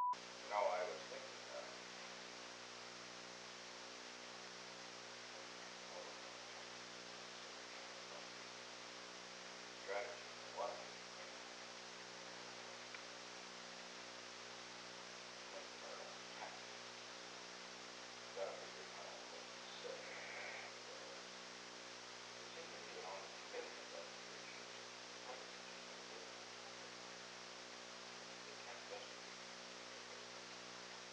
You know, I was thinking, all of them strategy for life. When you're taxing, you gotta figure kind of what you say. And it seemed to me that on the committee investigations, Republicans just don't listen. They can't investigate things.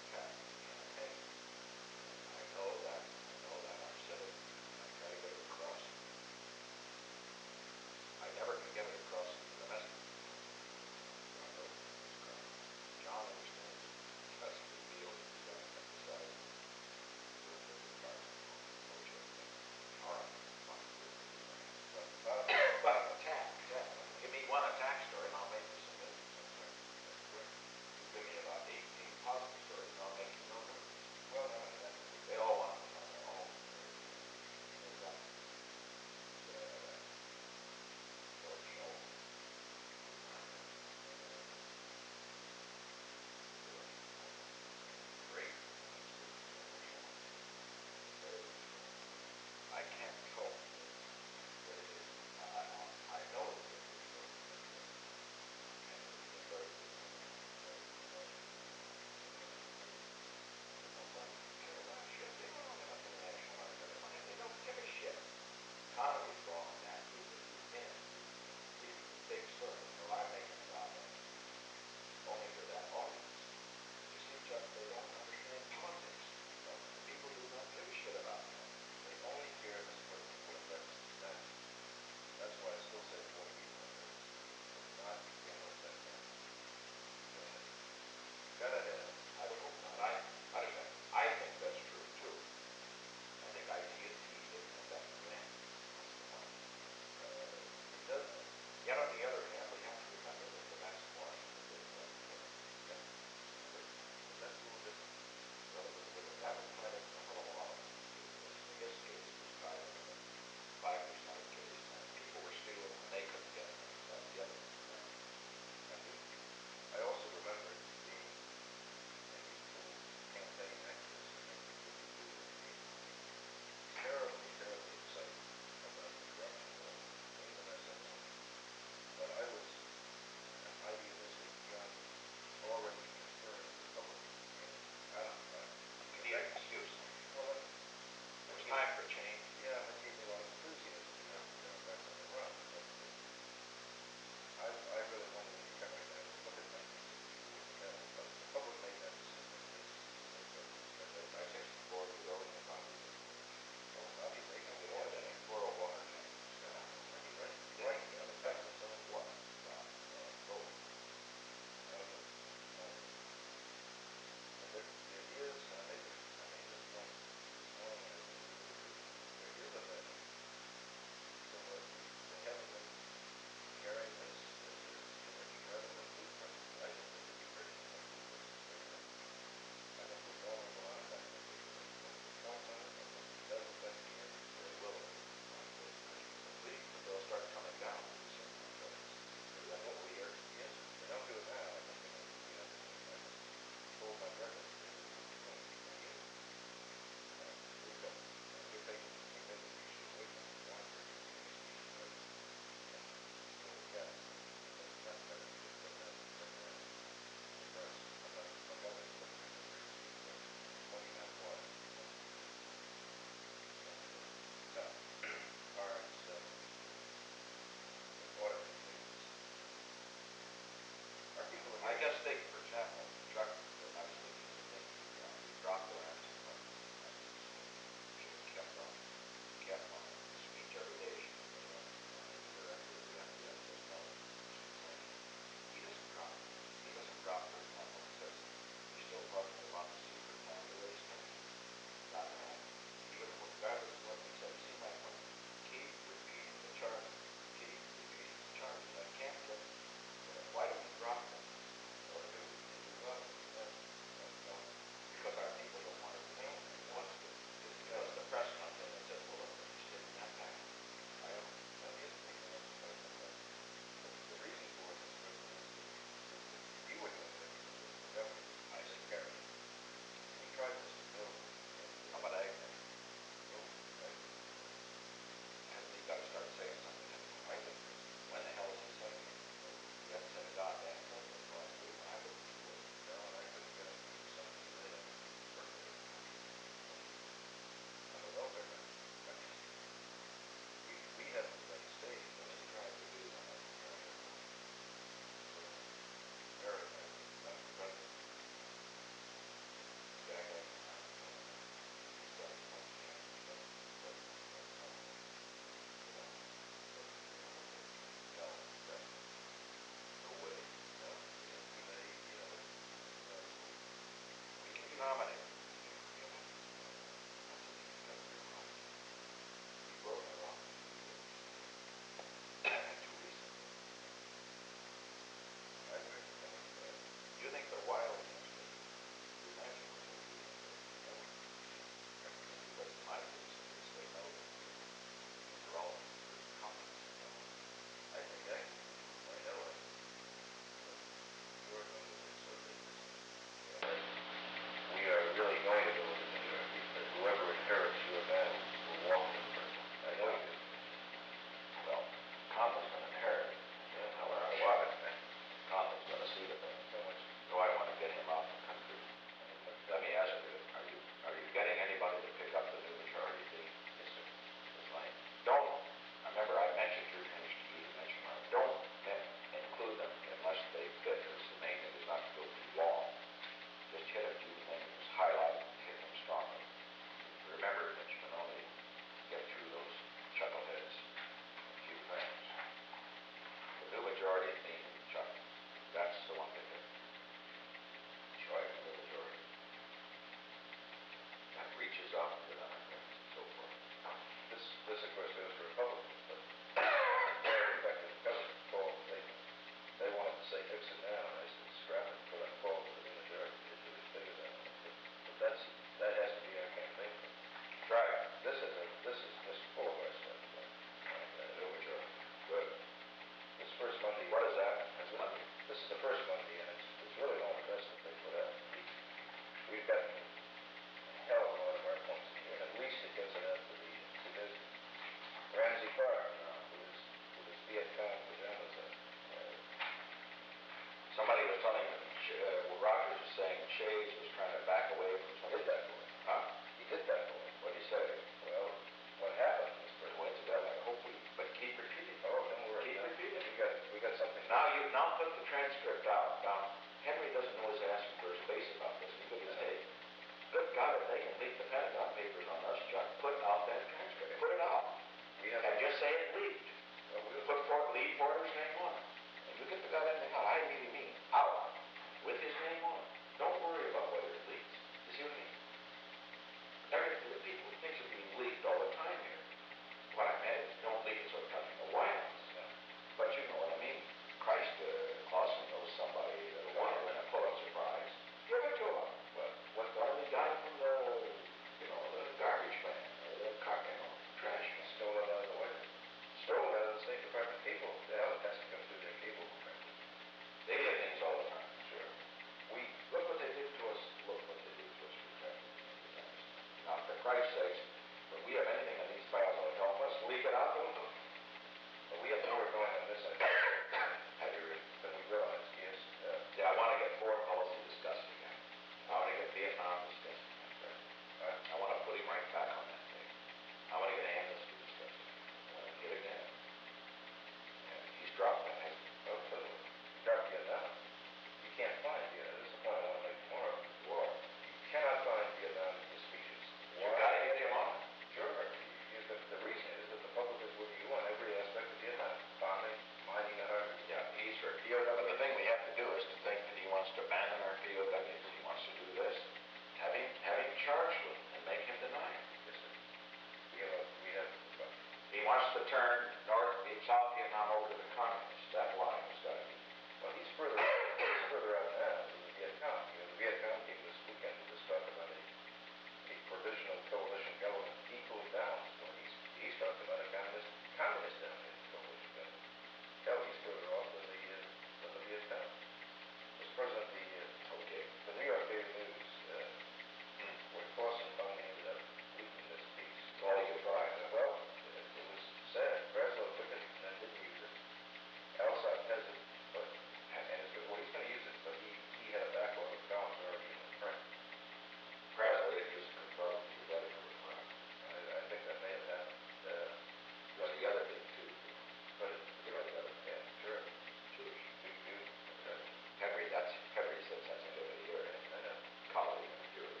turn north, South Vietnam over to the communists. That line has got to be. Well, he's further out now than the Viet Cong. You know, the Viet Cong came this weekend to just talk about a provisional coalition government equally balanced. Well, he's talking about a communist dominated coalition government. Hell, he's further off than the Viet Cong. Mr. President, the New York Daily News, where Clausen finally ended up leaking this piece. All he could find. Well, it was sad. Breslow took it and then didn't use it. Alsop has it, well, he's going to use it, but he had a backlog of columns already in the print. Breslow didn't use it, probably he was editor of print. I think that may have happened. But the other did too. But You know the other. yeah, sure. Jewish. That's right. Henry says sensitivity here. I know. Colleague of Jewish.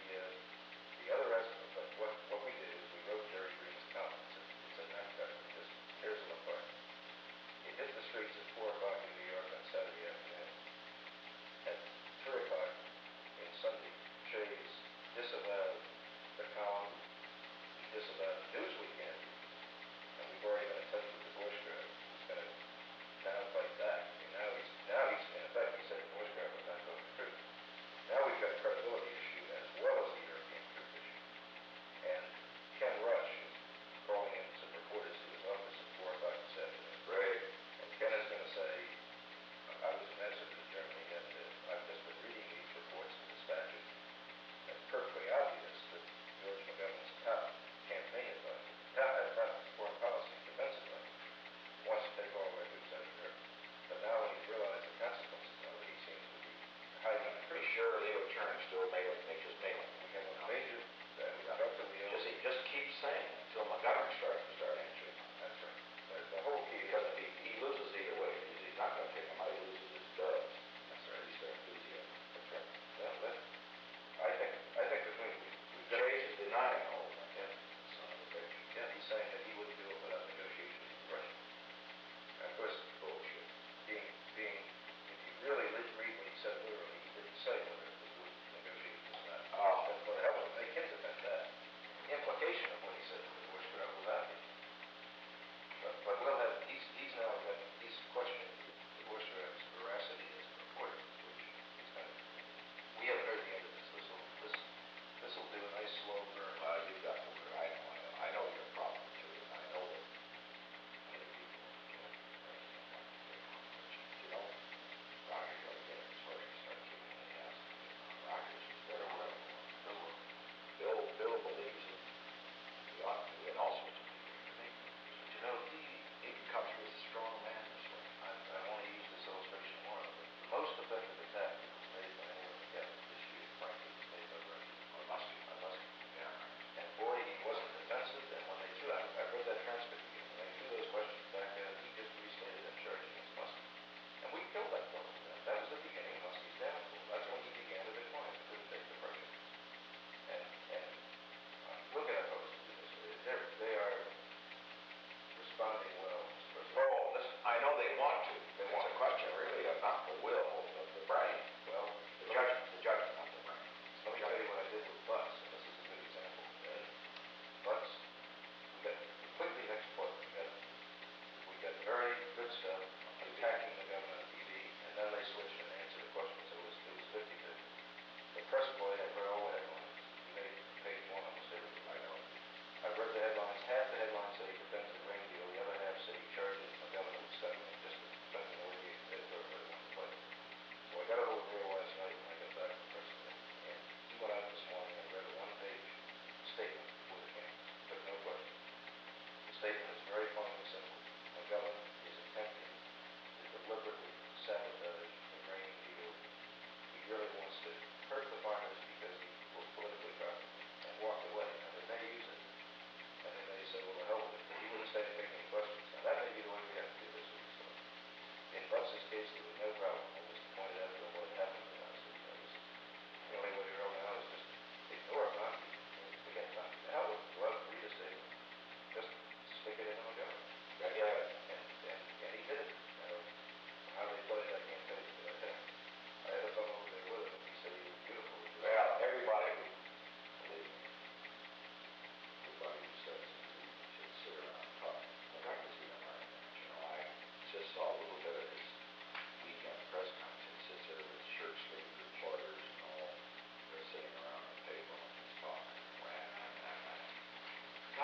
The other estimate, but what we did is we wrote Jerry Green's column. It's a manifesto. Here's the part. It hit the streets at 4 o'clock in New York on Saturday afternoon. At 3 o'clock in Sunday, Shays disavowed the column. He disavowed Newsweekend. And we've already been in touch with the Bush guy who's going to now fight back. I mean, now he's in effect, he said the Bush guy was not telling the truth. Now we've got a credibility issue as well as the European truth issue. And Ken Rush is calling in some reporters to his office at 4 o'clock this afternoon. Great. And Ken is going to say, I was ambassador to Germany, and I've just been reading these reports and dispatches, and it's perfectly obvious that George McGovern's top campaign advisor, top foreign policy defense advisor, wants to take all of our troops out of Europe. But now when he's realized the consequences of it, he seems to be hiding the Be truth. sure Leo Turner still mailing, nature's mailing. We have a major, we got up to Leo. Just keep saying it until McGovern starts answering. That's right. The whole key Because if he loses either way, he's not going to kick him out, he loses his dubs. That's right. He's their enthusiasm. That's right. Well, I think between we've got. Chase is denying all of that. Yeah. Son of a bitch. Yeah, he's saying that he wouldn't do it without negotiations with the Russians. And of course, Bullshit. if you really read what he said literally, he didn't say whether it was with negotiations or not. Oh. But hell, it would make him defend that. The implication of what he said to the Bush crowd was obvious. But we'll have, he's now got, he's questioning the Bush crowd's veracity as a reporter, which is kind of, we haven't heard the end of this. This will do a nice slow burn. You've got to work. I know your problem too, and I know that many people get you know, Rogers ought to get his first and start kicking the ass. Rogers is very well. Bill believes him. He ought to, and all sorts of people. But you know, He can come through as a strong man this way. I want to use this illustration more, but the most effective attack that was made by anyone together this year, frankly, was made by Russia. Or Muskie. And boy, he wasn't defensive, and when they threw, I read that transcript again, when they threw those questions back at him, he just restated that charge against Muskie. And we killed that fellow for that. That was the beginning of Muskie's downfall. That's when he began to decline. He couldn't take the pressure. And look at our folks to do this. They are responding well, Mr. President. Oh, listen, I know they want to. They want a question really of not the will, but the brain. Well, The judgment, not the brain. let me tell you what I did with Butts, and this is a good example. Butts, we got completely mixed play. We got very good stuff attacking the government on TV, and then they switched and answered the question, so it was 50-50. The press play, I read all the headlines. We made page one almost everything. I know. I read the headlines. Half the headlines say he defends the grain deal. The other half say he charges McGovern with scuttling. Just depends on the way the editorial really wants to play it. So I got a hold of Bill last night when I got back from press today, and he went out this morning and read a one-page statement before the campus. Took no questions. The statement is very plain and simple. McGovern is attempting to deliberately sabotage the grain deal. He really wants to hurt the farmers because he was politically corrupt and walked away. And they may use it. And they may say, well, the hell with it. But he wouldn't stay and take any questions. Now, that may be the way we have to do this with this stuff. In Butts' case, there was no problem. I just pointed out to him what had happened to us. The only way to go now is just ignore Butts. Forget Butts. The hell with it. Go out and read a statement. Just stick it in the government.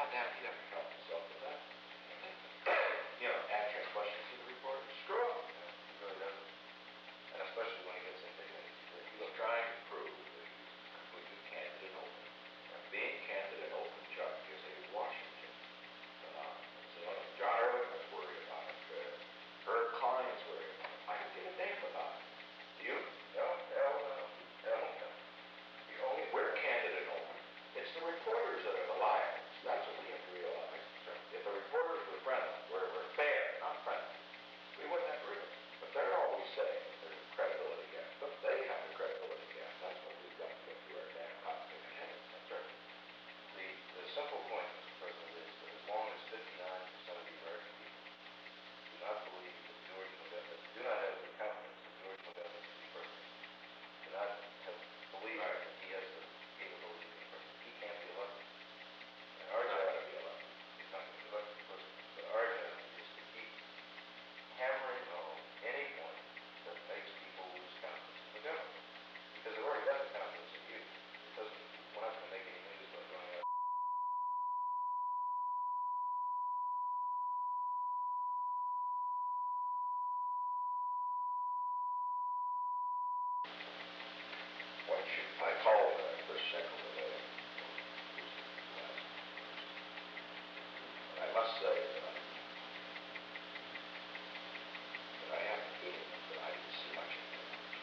goddamn, he'd have to help himself with that. Answering questions to the reporters. Screw up. He really doesn't. And especially when he gets indignant. He's trying to prove that he's completely candid and open. And being candid and open, Chuck, is a Washington phenomenon. John Ehrlichman's worried about it. Herb Klein's worried about it. I don't give a damn about it. Do you? No, hell no. Hell no. We're candid and open. It's the reporters that are the liars. That's what we have to realize. If the reporters were friendly, we're fair, not friendly, we wouldn't have to. But they're always saying there's a credibility gap. But they have a credibility gap. That's what we've got to get through our damn cockpit heads. That's right. The simple point, Mr. President, is that as long as 59% of the American people do not believe that George McGovern, do not have the confidence that George McGovern can be president, do not have believe that he has the capability to be president, he can't be elected. And our job to be elected. He's not going to be elected president. But our job is to keep hammering home any point that makes people lose confidence in the government. Because they've already got the confidence in you. It doesn't, we're not going to make any news by going out. White shoot. I called Chris Schenkel today. I must say that I have the feeling that I didn't see much of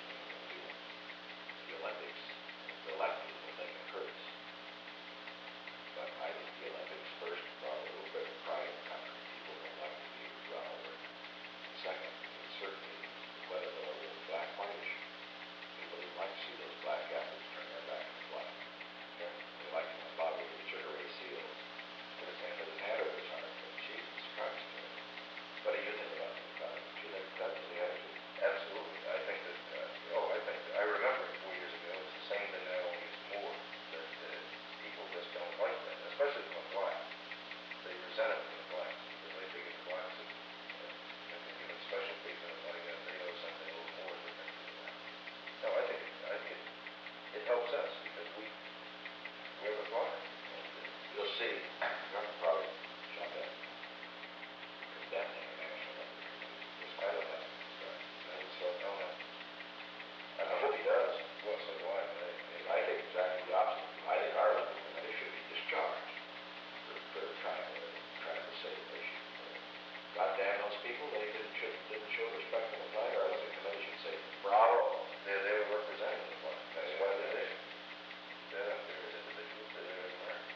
the Olympics. The Olympics is the thing that hurts. But I think the Olympics first brought a little bit of pride in the country. People don't like to be run over. And second, it certainly whether the whole black white issue. People didn't like to see those black athletes turn their back on the flag. Yeah. They liked them a lot with the Sugar Ray Seals. His hand over his heart. Jesus Christ. What do you think about it? Do you think that was the attitude? Absolutely. I think that, I remember 4 years ago, it's the same thing now, only it's more, that people just don't like that, especially from the blacks. They resent it from the blacks, because they figure the blacks have been given special treatment, and like they owe something a little more than they do. No, I think it helps us, because we're the flag. You'll see, you're probably jump in, condemning a national Olympic. I don't know. So, no. I hope he does. Well, so do I. I think exactly the opposite. I think our Olympic committee should be discharged for trying to save the nation. God damn those people, they didn't show respect for the flag. Our Olympic committee should say, bravo. They were representing the flag. That's why they're there. They're not there as individuals, they're there as Americans.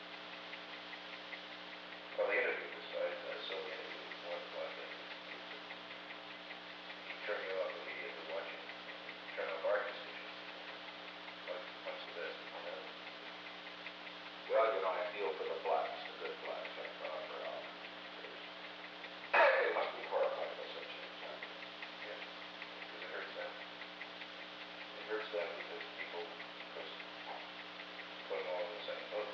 Well, the interview was, I saw the interview with one of the black ladies. You turn you off immediately watching. Turn off our constituents. Much the best. Well, I feel for the blacks, the good blacks, like for all. They must be horrified by such things happening. Yeah, because it hurts them. It hurts them because people put them all in the same boat.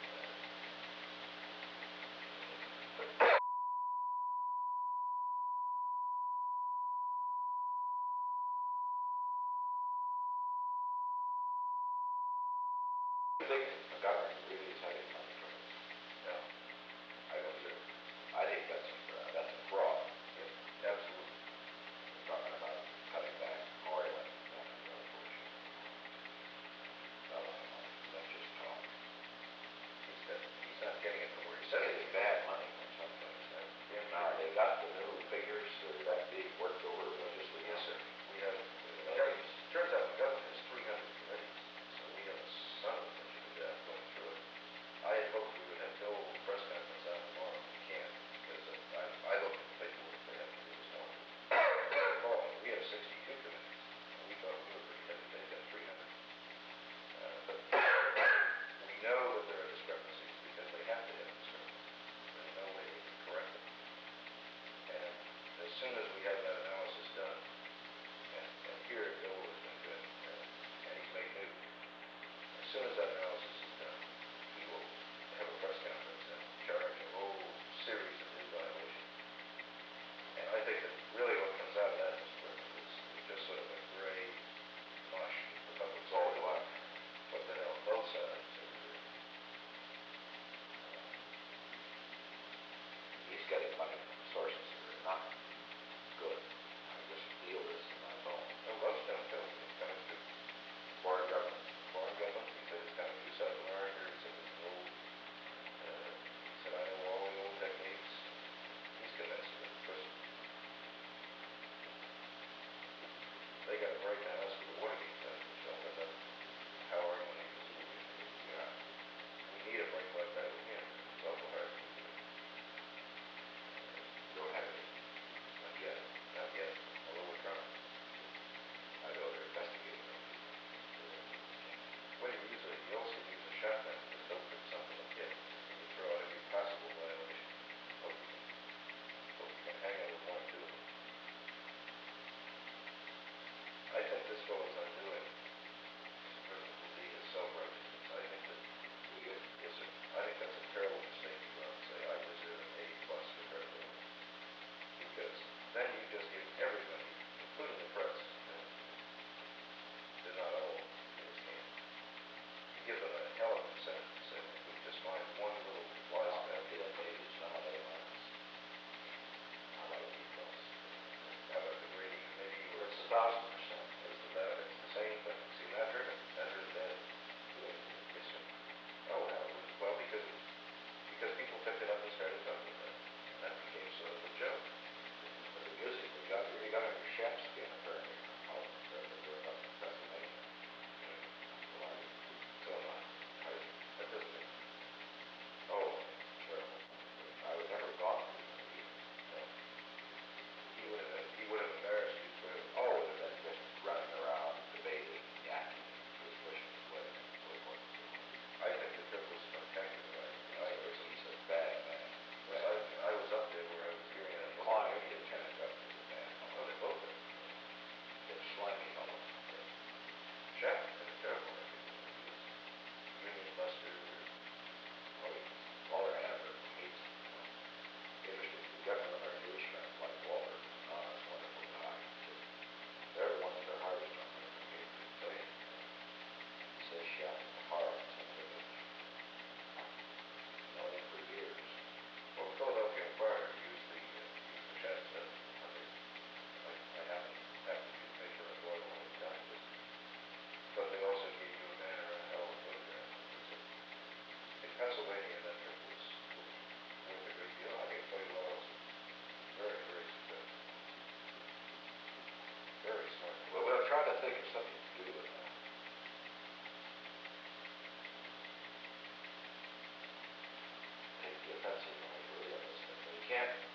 I think the government really is hiding money from us. No, I don't either. I think that's a fraud. Yeah, absolutely. We're talking about cutting back oil and bullshit. That's just talk. He's not getting it from where he said it. It's bad money from someplace. Now they got the new figures that being worked over religiously. Yes, sir. We have. Turns out the government has 300 committees, so we have a son of a bitch of a job going through it. I had hoped we would have Bill press conference out tomorrow. We can't, because I looked at the paperwork they have to do this morning. We have 62 committees. We thought we were pretty heavy. They've got 300. But we know that there are discrepancies because they have to have discrepancies. There's no way they can correct them. And as soon as we have that analysis done, and here Bill has been good, and he's made news. As soon as that analysis is done, he will have a press conference and charge a whole series of new violations. And I think that really what comes out of that is just sort of a gray mush. The public's all what the hell both sides are doing. right now, that's where the water gets done, Michelle, but then how are you gonna use it? Yeah. We need a break like that again, it's awful hard to do. You don't have any, not yet. Not yet, although we're trying. I know they're investigating them. What do you usually, you also use a shotgun to just open something and get, just to throw out every possible violation. Hope you can hang it with one, too. I think this fellow's undoing Mr. Lee's self-righteousness. I think that, yes, sir, I think that's a terrible mistake to go out and say, I deserve an A plus for credibility. Because then you just give everybody, including the press, and they're not all in his camp, you give them a hell of an incentive to say, if we just find one little fly speck. Be like maybe it's not A minus. How about a B plus? How about the grading? Maybe you were. It's 1,000%. It's the same thing. See, not driven. That is dead. Yes, sir. Oh, well, because people picked it up and started talking about it. And that became sort of a joke. But the music, you got on your chef skin apparently from home, they're up in Pennsylvania. Well, So am I. That doesn't make, oh, terrible. I would never have gone through that either. no. He would have embarrassed you clearly. Oh, it would have been just running around, debating, yakking, just wishing his wedding was what was doing. I think the trip was spectacular. He's a bad man. I was up there where I was hearing it. Klein, the lieutenant governor, is a bad Oh, man. they both are. They're slimy fellows. Chef had a terrible reputation. He was Union Buster. Walter Hannaford hates him. Interesting, the governor of our nation, like Walter, is an honest, wonderful guy. They're the ones that are hardest on him. Oh, yeah. He says chef is the heart of some village. Known him for years. Well, the Philadelphia Inquirer used the chef stuff. I happen to be the patron of Doyle all the time, but they also gave you a man or a hell of a photograph. In Pennsylvania, that trip was worth a great deal. I think Buddy Wells was very, very successful. Very smart. Well, we'll try to think of something to do with that. Take the offensive, I agree on this, but we can't